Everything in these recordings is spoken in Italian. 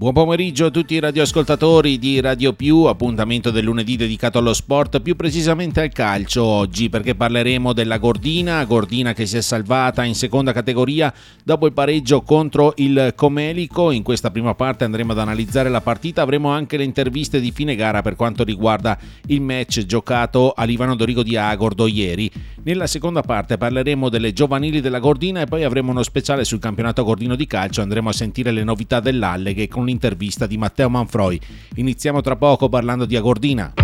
Buon pomeriggio a tutti i radioascoltatori di Radio Più, appuntamento del lunedì dedicato allo sport, più precisamente al calcio oggi, perché parleremo della Gordina che si è salvata in seconda categoria dopo il pareggio contro il Comelico. In questa prima parte andremo ad analizzare la partita, avremo anche le interviste di fine gara per quanto riguarda il match giocato all'Ivano Dorigo di Agordo ieri. Nella seconda parte parleremo delle giovanili della Gordina e poi avremo uno speciale sul campionato gordino di calcio, andremo a sentire le novità dell'Alleghe con l'intervista di Matteo Manfroi. Iniziamo tra poco parlando di Agordina.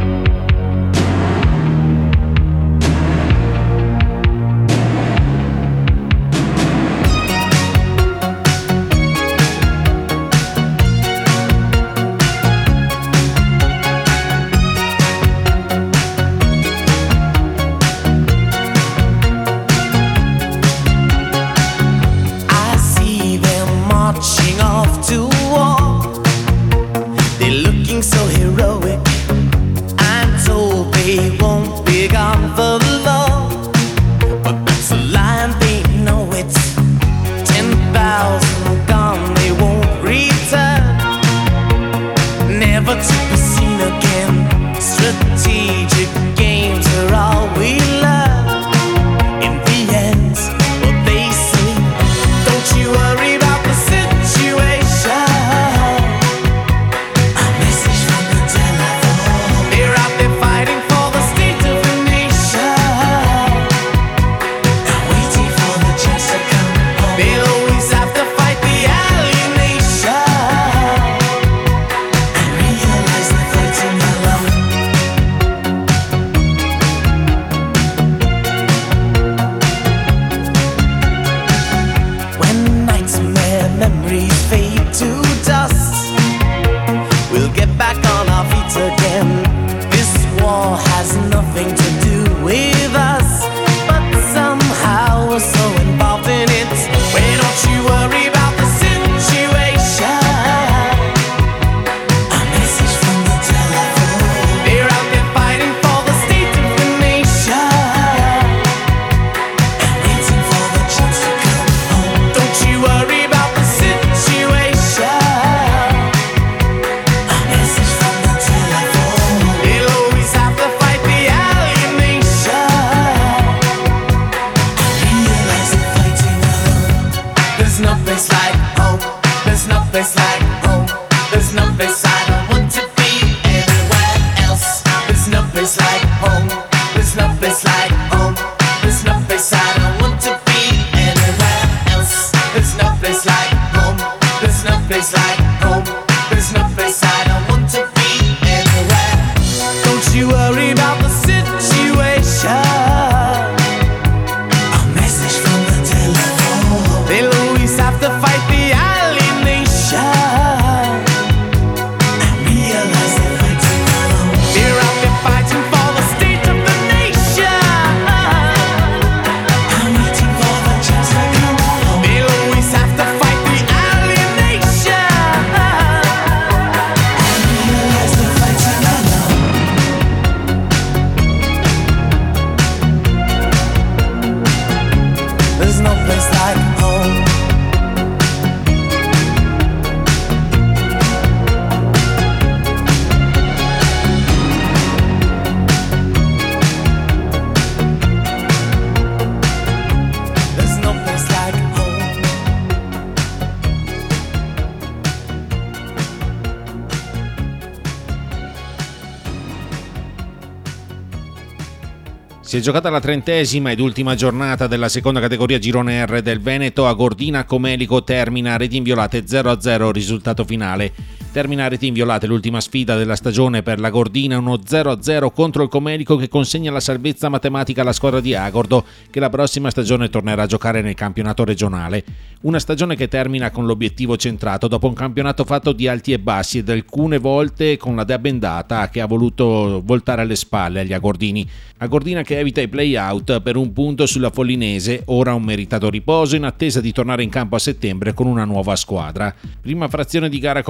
Si è giocata la 30ª ed ultima giornata della seconda categoria Girone R del Veneto. A Gordina Comelico termina a reti inviolate 0-0 risultato finale. Termina a reti inviolate l'ultima sfida della stagione per la Gordina, uno 0-0 contro il Comelico che consegna la salvezza matematica alla squadra di Agordo, che la prossima stagione tornerà a giocare nel campionato regionale. Una stagione che termina con l'obiettivo centrato dopo un campionato fatto di alti e bassi ed alcune volte con la dea bendata che ha voluto voltare alle spalle agli agordini. Agordina che evita i play-out per un punto sulla Follinese, ora un meritato riposo in attesa di tornare in campo a settembre con una nuova squadra. Prima frazione di gara con poche occasioni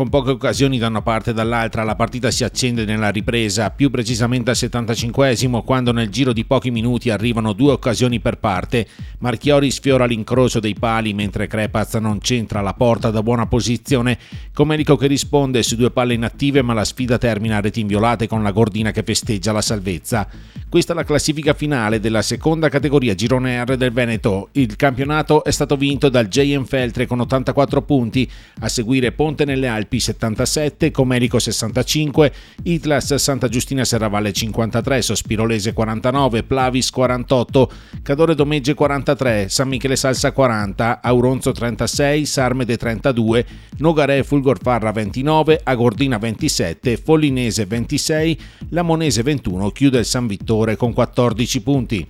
occasioni da una parte e dall'altra. La partita si accende nella ripresa, più precisamente al 75esimo, quando nel giro di pochi minuti arrivano 2 occasioni per parte. Marchiori sfiora l'incrocio dei pali mentre Crepaz non centra la porta da buona posizione. Comelico che risponde su 2 palle inattive, ma la sfida termina a reti inviolate con la Gordina che festeggia la salvezza. Questa è la classifica finale della seconda categoria Girone R del Veneto. Il campionato è stato vinto dal JM Feltre con 84 punti, a seguire Ponte nelle Alpi 77, Comelico 65, Itlas Santa Giustina Serravalle 53, Sospirolese 49, Plavis 48, Cadore Domegge 43, San Michele Salsa 40, Auronzo 36, Sarmede 32, Nogaré Fulgorfarra 29, Agordina 27, Follinese 26, Lamonese 21, chiude il San Vittore con 14 punti.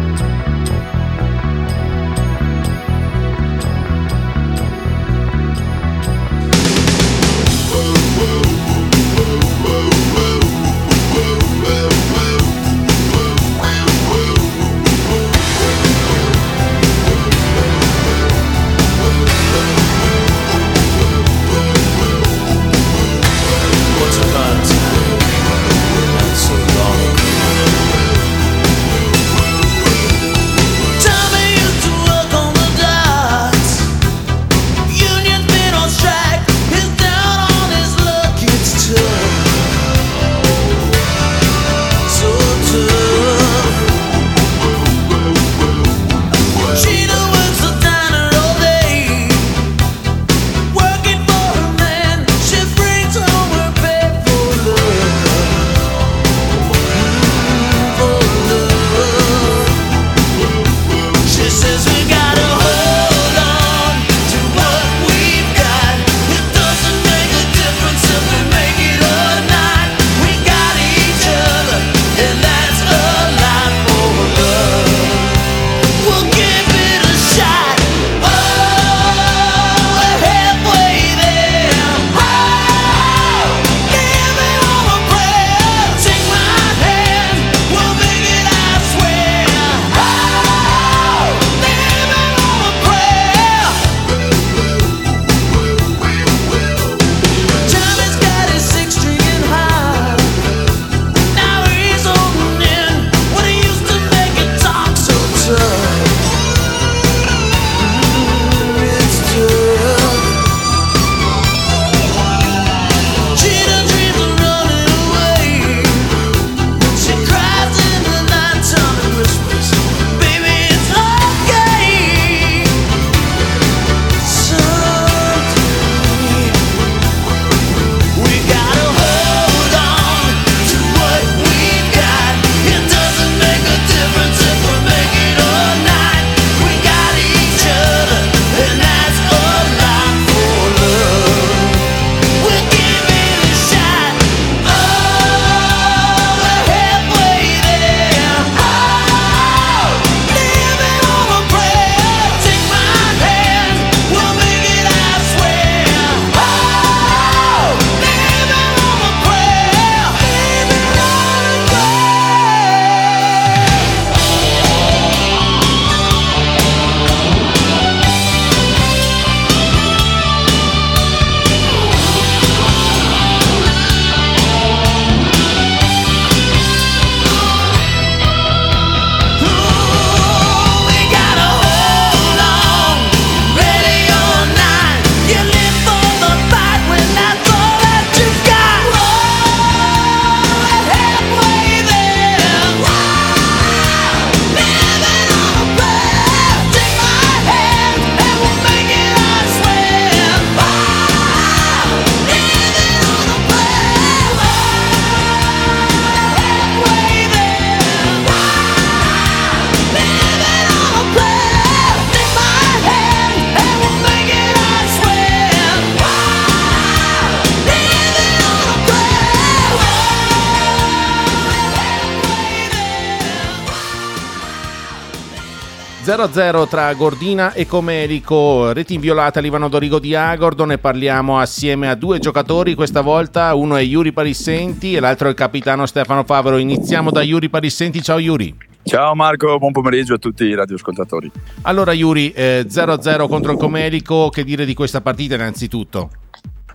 (0-0) tra Gordina e Comelico, reti inviolate all'Ivano Dorigo di Agordo. Ne parliamo assieme a 2 giocatori questa volta, uno è Yuri Parissenti e l'altro è il capitano Stefano Favero. Iniziamo da Yuri Parissenti. Ciao Yuri. Ciao Marco, buon pomeriggio a tutti i radioascoltatori. Allora Yuri, 0-0 contro il Comelico, che dire di questa partita innanzitutto?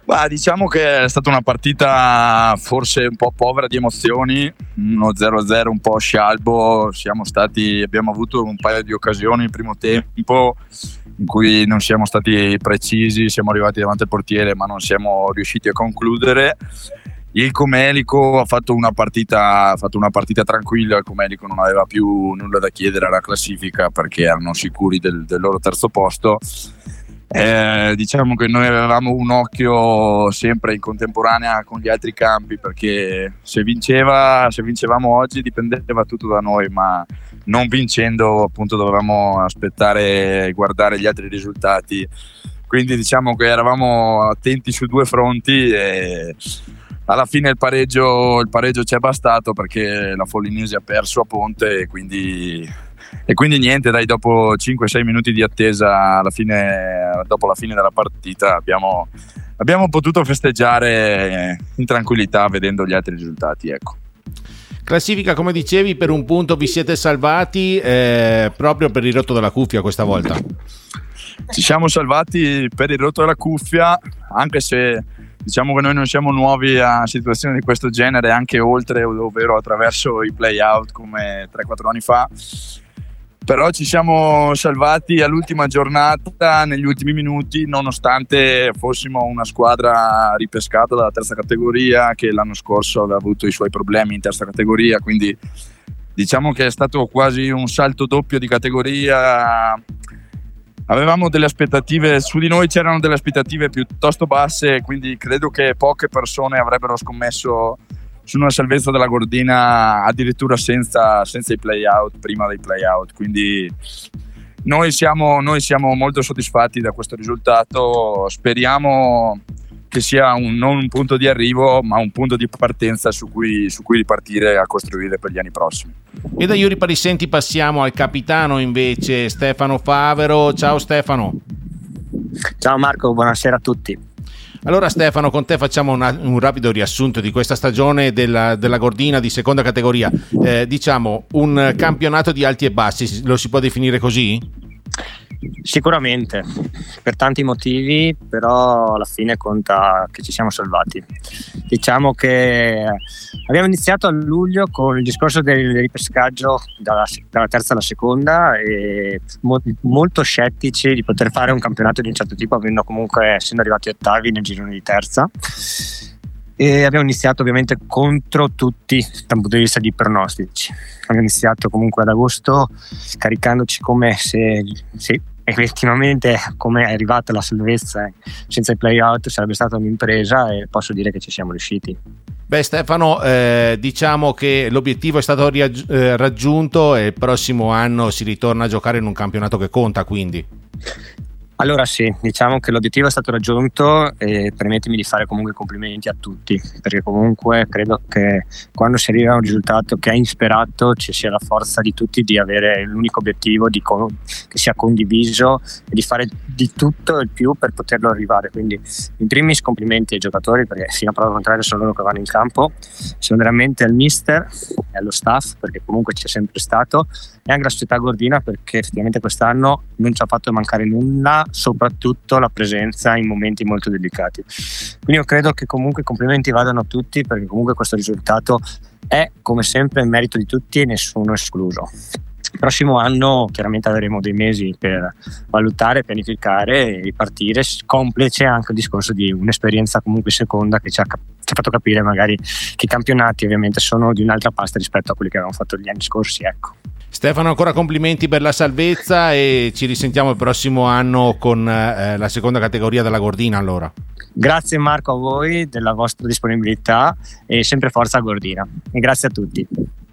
Diciamo che è stata una partita forse un po' povera di emozioni, uno 0-0 un po' scialbo. Abbiamo avuto un paio di occasioni il primo tempo in cui non siamo stati precisi, siamo arrivati davanti al portiere ma non siamo riusciti a concludere. Il Comelico ha fatto una partita tranquilla. Il Comelico non aveva più nulla da chiedere alla classifica perché erano sicuri del loro terzo posto. Diciamo che noi avevamo un occhio sempre in contemporanea con gli altri campi, perché se vincevamo oggi dipendeva tutto da noi, ma non vincendo appunto dovevamo aspettare e guardare gli altri risultati. Quindi diciamo che eravamo attenti su due fronti e alla fine il pareggio ci è bastato, perché la Folinesi ha perso a Ponte e quindi niente, dai, dopo 5-6 minuti di attesa dopo la fine della partita abbiamo potuto festeggiare in tranquillità vedendo gli altri risultati, ecco. Classifica, come dicevi, per un punto vi siete salvati proprio per il rotto della cuffia questa volta. Ci siamo salvati per il rotto della cuffia, anche se diciamo che noi non siamo nuovi a situazioni di questo genere, anche oltre, ovvero attraverso i play-out come 3-4 anni fa. Però ci siamo salvati all'ultima giornata, negli ultimi minuti, nonostante fossimo una squadra ripescata dalla terza categoria, che l'anno scorso aveva avuto i suoi problemi in terza categoria, quindi diciamo che è stato quasi un salto doppio di categoria. Avevamo delle aspettative, su di noi c'erano delle aspettative piuttosto basse, quindi credo che poche persone avrebbero scommesso su una salvezza della Gordina addirittura senza i play-out, prima dei play-out. Quindi noi siamo molto soddisfatti da questo risultato. Speriamo che sia non un punto di arrivo, ma un punto di partenza su cui ripartire a costruire per gli anni prossimi. E da Iuri Parisenti passiamo al capitano invece, Stefano Favero. Ciao Stefano. Ciao Marco, buonasera a tutti. Allora Stefano, con te facciamo un rapido riassunto di questa stagione della Gordina di seconda categoria. Diciamo un campionato di alti e bassi, lo si può definire così? Sicuramente, per tanti motivi, però alla fine conta che ci siamo salvati. Diciamo che abbiamo iniziato a luglio con il discorso del ripescaggio dalla terza alla seconda e molto scettici di poter fare un campionato di un certo tipo, essendo arrivati ottavi nel girone di terza. E abbiamo iniziato ovviamente contro tutti dal punto di vista di pronostici. Abbiamo iniziato comunque ad agosto caricandoci come se effettivamente, come è arrivata la salvezza senza i play-out, sarebbe stata un'impresa, e posso dire che ci siamo riusciti. Beh Stefano, diciamo che l'obiettivo è stato raggiunto e il prossimo anno si ritorna a giocare in un campionato che conta, quindi. Allora sì, diciamo che l'obiettivo è stato raggiunto e permettimi di fare comunque complimenti a tutti, perché comunque credo che quando si arriva a un risultato che è insperato ci sia la forza di tutti di avere l'unico obiettivo che sia condiviso e di fare di tutto il più per poterlo arrivare. Quindi in primis complimenti ai giocatori, perché fino a prova contraria sono loro che vanno in campo, sono veramente al mister e allo staff, perché comunque c'è sempre stato, e anche la società Gordina, perché effettivamente quest'anno non ci ha fatto mancare nulla, soprattutto la presenza in momenti molto delicati. Quindi io credo che comunque i complimenti vadano a tutti, perché comunque questo risultato è come sempre il merito di tutti e nessuno escluso. Il prossimo anno chiaramente avremo dei mesi per valutare, pianificare e ripartire, complice anche il discorso di un'esperienza comunque seconda che ci ha fatto capire magari che i campionati ovviamente sono di un'altra pasta rispetto a quelli che avevamo fatto gli anni scorsi, ecco. Stefano, ancora complimenti per la salvezza e ci risentiamo il prossimo anno con la seconda categoria della Gordina allora. Grazie Marco a voi della vostra disponibilità e sempre forza a Gordina, e grazie a tutti.